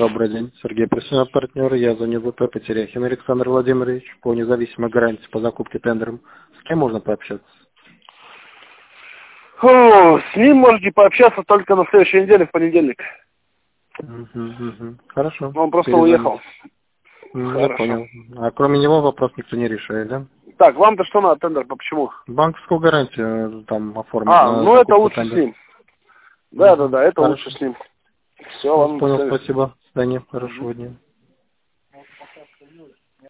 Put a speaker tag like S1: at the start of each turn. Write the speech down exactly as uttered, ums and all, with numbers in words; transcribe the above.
S1: Добрый день, Сергей Пресунов, партнер. Я звоню в ВП Потеряхин Александр Владимирович по независимой гарантии по закупке тендером. С кем можно пообщаться?
S2: О, с ним можете пообщаться только на следующей неделе, в понедельник.
S1: Угу, угу. Хорошо.
S2: Он просто
S1: Перезвоню.
S2: уехал.
S1: Ну, я
S2: Хорошо.
S1: понял. А кроме него вопрос никто не решает, да?
S2: Так, вам-то что надо тендер, по почему?
S1: Банковскую гарантию там оформить
S2: А,
S1: на
S2: ну это
S1: закупку
S2: лучше с
S1: тендера.
S2: ним. Да,
S1: Угу.
S2: да, да, это
S1: Хорошо.
S2: лучше с ним. Все, ладно, до
S1: Понял,
S2: свидания.
S1: спасибо. Да нет, хорошего
S2: Мгм.
S1: дня.